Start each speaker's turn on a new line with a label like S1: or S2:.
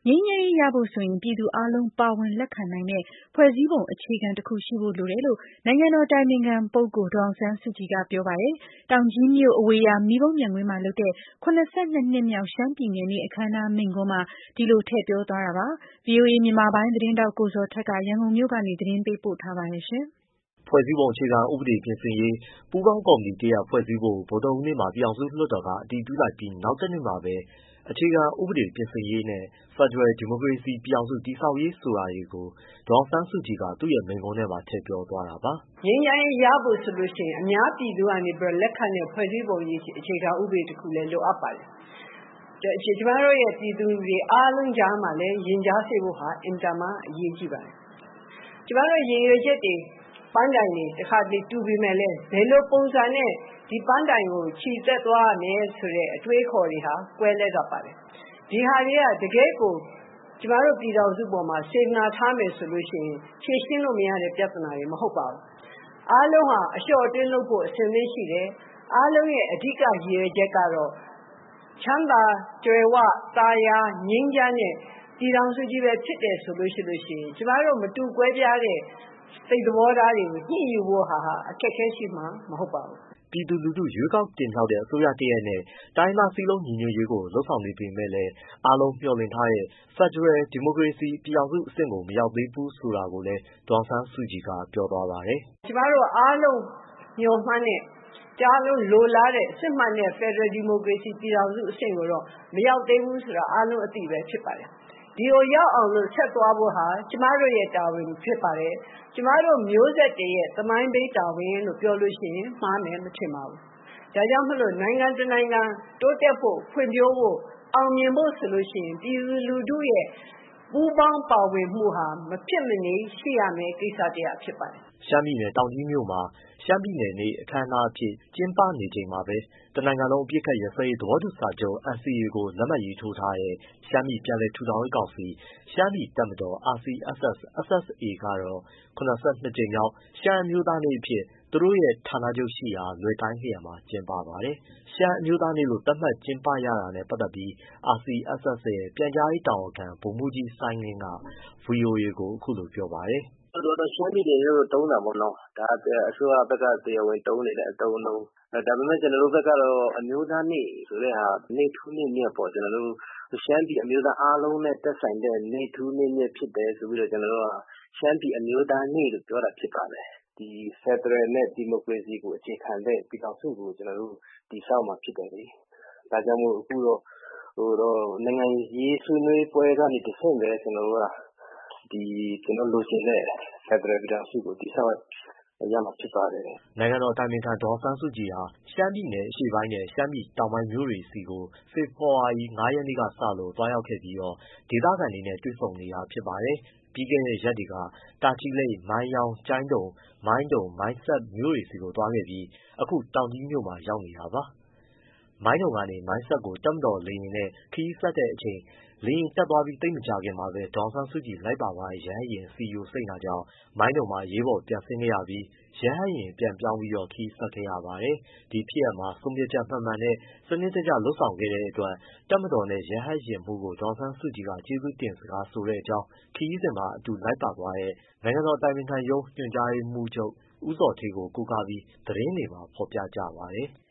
S1: ငြိမ်းချမ်းရေးရဖို့ဆိုရင်ပြည်သူအားလုံးပါဝင်လက်ခံနိုင်တဲ့ဖွဲ့စည်းပုံအခြေခံတစ်ခုရှိဖို့လိုတယ်လို့နိုင်ငံတော်အတိုင်ပင်ခံပုဂ္ဂိုလ်ဒေါ်အောင်ဆန်းစုကြည်ကပြောပါတယ်။တောင်ကြီးမြို့အဝေရာမီးပုံပျံကွင်းမှာလုပ်တဲ့72နှစ်မြောက်ရှမ်းပြည်နယ်နေ့အခမ်းအနားမိန့်ခွန်းမှာဒီလိုထည့်ပြောသွားတာပါ။ VOA မြန်မာပိုင်းသတင်းထောက်ကိုဇော်ထက်ကရန်ကုန်မြို့ကနေသတင်းပေးပို့ထားပါတယ်ရှင်
S2: ။ဖွဲ့စည်းပုံအခြေခံဥပဒေပြင်ဆင်ရေးပူးပေါင်းကော်မတီတစ်ရပ်ဖွဲ့စည်းဖို့ဗုဒ္ဓဟူးနေ့မှာပြည်ထောင်စုလွှတ်တော်ကအတည်ပြုလိုက်ပြီးနောက်တစ်နေ့မှာပဲအခြေခံဥပဒေပြင်ဆင်ရေးနဲ့ဖက်ဒရယ်ဒီမိုကရေစီပြည်ထောင်စုတည်ဆောက်ရေးဆိုတာတွေကိုဒေါ်အောင်ဆန်းစုကြည်ကသူ့ရဲ့မိန့်ခွန်းထဲမှာထည့်ပြောသွားတာပါ
S3: ။ငြိမ်းချမ်းရေးရဖို့ဆိုလို့ရှိရင်အများပြည်သူကနေပြီးလက်ခံတဲ့ဖွဲ့စည်းပုံအခြေခံဥပဒေတစ်ခုလည်းလိုအပ်ပါတယ်။ကျမတို့ရဲ့ပြည်သူတွေအားလုံးကြားမှာလည်းရင်ကြားစေဖို့ဟာအင်တာမအရေးကြီးပါတယ်။ကျမတို့ရည်ရွယ်ချက်တွေပန်းတိုင်တွေတစ်ခါတလေတူပြီးမဲ့လဲဘယ်လိုပုံစံနဲ့ဒီပန်းတိုင်ကိုခြိသက်သွားရမယ်ဆိုတဲ့အတွေးခေါ်တွေဟာကွဲလဲတတ်ပါတယ်။ဒီဟာတွေကတကယ်ကိုကျမတို့ပြည်တော်စုပေါ်မှာစေတနာထားမယ်ဆိုလို့ရှိရင်ဖြေရှင်းလို့မရတဲ့ပြဿနာတွေမဟုတ်ပါဘူး။အားလုံးဟာအလျှော့တင်းလုပ်ဖို့အစဉ်သင့်ရှိတယ်။အားလုံးရဲ့အဓိကရည်ရွယ်ချက်ကတော့ချမ်းသာကြွယ်ဝသာယာငြိမ်းချမ်းတဲ့ပြည်တော်စုကြီးပဲဖြစ်တယ်ဆိုလို့ရှိရင်ကျမတို့မတူကွဲပြားတဲ့စိတ်သဘောထားတွေကိုညှိယူဖို့ဟာအခက်အခဲရှိမှာမဟုတ်ပါဘူး
S2: ။ပြည်သူလူထုရွေးကောက်တင်မြှောက်တဲ့အစိုးရတစ်ရပ်နဲ့တိုင်းသားစည်းလုံးညီညွတ်ရေးကိုလုပ်ဆောင်နေပေမဲ့လည်းအားလုံးမျှော်လင့်ထားတဲ့ဖက်ဒရယ်ဒီမိုကရေစီပြည်ထောင်စုအဆင့်ကိုမရောက်သေးဘူးဆိုတာကိုလည်းဒေါ်အောင်ဆန်းစုကြည်ကပြောသွားပါတယ်
S3: ။ကျမတို့အားလုံးမျှော်မှန်းတဲ့ကြားလုံးလိုလားတဲ့စစ်မှန်တဲ့ဖက်ဒရယ်ဒီမိုကရေစီပြည်ထောင်စုအဆင့်ကိုတော့မရောက်သေးဘူးဆိုတာအားလုံးအသိပဲဖြစ်ပါတယ်။ဒီကိုရောက်အောင်လို့ဆက်သွားဖို့ဟာကျမတို့ရဲ့တာဝန်ဖြစ်ပါတယ်။ကျမတို့မျိုးဆက်တွေရဲ့သမိုင်းပေးတာဝန်လို့ပြောလို့ရှိရင်မှားမယ်မထင်ပါဘူး။ဒါကြောင့်မလို့နိုင်ငံတကာနိုင်ငံတိုးတက်ဖို့ဖွံ့ဖြိုးဖို့အောင်မြင်ဖို့ဆိုလို့ရှိရင်ပြည်သူလူထုရဲ့ပူးပေါင်းပါဝင်မှုဟာမဖြစ်မနေရှိရမယ်ကိစ္စတရားဖြစ်ပါတယ်
S2: ။ရှမ်းပြည်နယ်တောင်ကြီးမြို့မှာရှမ်းပြည်နယ်နေ့အခမ်းအနားအဖြစ်ကျင်းပနေချိန်မှာပဲတနိုင်ငံလုံးအပစ်အခတ်ရပ်စဲရေးသဘောတူစာချုပ် NCA ကိုလက်မှတ်ရေးထိုးထားတဲ့ရှမ်းပြည်ပြန်လည်ထူထောင်ရေးကောင်စီရှမ်းပြည်တပ်မတော် RCSS/SSA ကတော့72ကြိမ်မြောက်ရှမ်းအမျိုးသားနေ့အဖြစ်သူတို့ရဲ့ဌာနချုပ်ရှိရာလွယ်တိုင်းခရိုင်မှာကျင်းပပါတယ်။ရှမ်းအမျိုးသားနေ့လို့သတ်မှတ်ကျင်းပရတာနဲ့ပတ်သက်ပြီး RCSS ရဲ့ပြန်ကြားရေးတာဝန်ခံဗိုလ်မှူးကြီးစိုင်းလင်းက VOA ကိုအခုလိုပြောပါတယ်
S4: ။ရှမ်းပြည်နယ်လို့သုံးတာပေါ့နော်။ဒါအစိုးရဘက်ကတရားဝင်သုံးနေတဲ့အသုံးအနှုန်း။ဒါပေမဲ့ကျွန်တော်တို့ဘက်ကတော့အမျိုးသားနေ့ဆိုတဲ့ဟာနေ့ထူးနေ့မြတ်ပေါ့ကျွန်တော်တို့ရှမ်းပြည်အမျိုးသားအားလုံးနဲ့သက်ဆိုင်တဲ့နေ့ထူးနေ့မြတ်ဖြစ်တယ်ဆိုပြီးတော့ကျွန်တော်တို့ကရှမ်းပြည်အမျိုးသားနေ့လို့ပြောတာဖြစ်ပါတယ်။ဒီဖက်ဒရယ်နဲ့ဒီမိုကရေစီကိုအခြေခံတဲ့ပြည်ထောင်စုကိုကျွန်တော်တို့တည်ဆောက်မှာဖြစ်တယ်လေ။ဒါကြောင့်မို့အခုတော့နိုင်ငံရေးဆွေးနွေးပွဲကနေတစ်ဆင့်ပဲကျွန်တော်တို့ကကျွန်တော်လိုချင်တဲ့ဖက်ဒရယ်ပြည်ထောင်စုကိုတည်ဆောက်ရမှာဖြစ်ပါတယ်
S2: ။နိုင်ငံတော်အတိုင်ပင်ခံဒေါ်အောင်ဆန်းစုကြည်ဟာရှမ်းပြည်နယ်အရှေ့ပိုင်းနဲ့ရှမ်းပြည်တောင်ပိုင်းမြို့တွေဆီကိုဖေဖော်ဝါရီ 5 ရက်နေ့ကစလို့သွားရောက်ခဲ့ပြီးတော့ဒေသခံတွေနဲ့တွေ့ဆုံနေတာဖြစ်ပါတယ်။ပြီးခဲ့တဲ့ရက်တွေကတာချီလိတ်၊မိုင်းယောင်း၊ကျိုင်းတုံ၊မိုင်းတုံ၊မိုင်းဆတ်မြို့တွေဆီကိုသွားခဲ့ပြီးအခုတောင်ကြီးမြို့မှာရောက်နေတာပါ။မိုင်းတုံကနေမိုင်းဆတ်ကိုတပ်မတော်လေယာဉ်နဲ့ခရီးဆက်တဲ့အချိန်လေယာဉ်တက်သွားပြီးသိပ်မကြာခင်မှာပဲဒေါ်အောင်ဆန်းစုကြည်လိုက်ပါသွားတဲ့ရဟတ်ယာဉ်ဆီယိုစိမ့်တာကြောင့်မိုင်းတုံမှာအရေးပေါ်ပြန်ဆင်းခဲ့ရပြီးရဟတ်ယာဉ်ပြန်ပြောင်းပြီးခရီးဆက်ခဲ့ရပါတယ်။ဒီဖြစ်ရပ်မှာဆုံးဖြတ်ချက်မှန်နဲ့စနစ်တကျလုပ်ဆောင်ခဲ့တဲ့အတွက်တပ်မတော်နဲ့ရဟတ်ယာဉ်မှူးကိုဒေါ်အောင်ဆန်းစုကြည်ကကျေးဇူးတင်စကားဆိုတဲ့အကြောင်းခရီးစဉ်မှာအတူလိုက်ပါသွားတဲ့နိုင်ငံတော်အတိုင်ပင်ခံရုံးညွှန်ကြားရေးမှူးချုပ်ဦးဇော်ဌေးကိုကိုးကားပြီးသတင်းတွေမှာဖော်ပြကြပါတယ်။